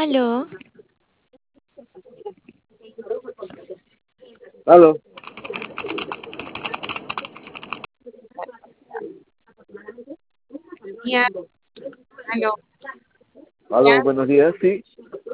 Aló, Aló, Ya, aló, ya, aló, buenos días, sí,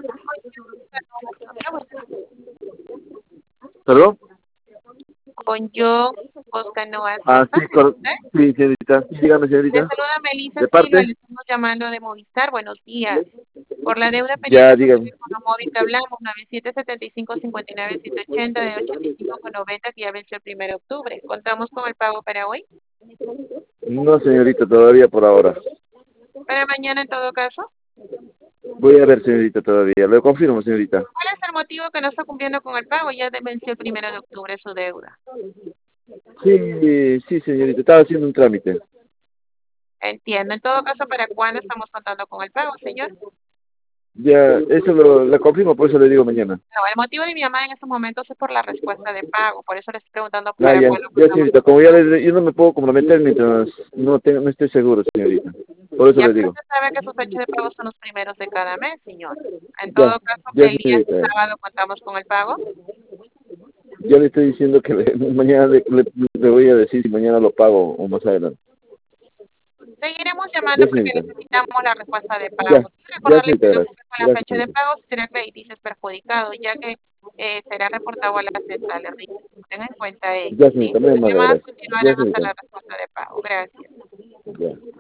perdón. con yo, Oscar Noa Ah, Silva. sí, sí, señorita, sí, dígame, Le señorita, saluda Melissa de Silva, parte, le estamos llamando de Movistar. Buenos días. Por la deuda pendiente ya, con dígame. teléfono móvil que hablamos, 9775-59780 de 85,90 que ya venció el 1 de octubre. ¿Contamos con el pago para hoy? No, señorita, todavía por ahora. ¿Para mañana en todo caso? Voy a ver, señorita, todavía, lo confirmo, señorita. ¿Cuál es el motivo que no está cumpliendo con el pago? Ya venció el 1 de octubre su deuda. Sí, sí, señorita, estaba haciendo un trámite. Entiendo. En todo caso, ¿para cuándo estamos contando con el pago, señor? Ya, eso lo confirmo, por eso le digo mañana. No, el motivo de mi llamada en estos momentos es por la respuesta de pago. Por eso le estoy preguntando Ah, para ya, cuándo ya, contamos señorita, con el como pago. yo no me puedo comprometer mientras no estoy seguro, señorita. Por eso Ya le pero digo. usted sabe que sus fechas de pago son los primeros de cada mes, señor. En Ya, todo caso, ya, el día señorita, sábado contamos con el pago. ya le estoy diciendo que mañana le voy a decir si mañana lo pago o más adelante. Seguiremos llamando Ya, porque señorita. necesitamos la respuesta de Ya, pago. Quiero ya, recordarle señorita, que no gracias. cumple con la Gracias, fecha de señorita. pago, será crediticio perjudicado, ya que será reportado a la central de riesgo. Tenga en cuenta ello, Ya, ¿sí? señorita, muy Las amable, llamadas gracias. Ya, continuarán hasta señorita. la respuesta de pago. Gracias. Ya.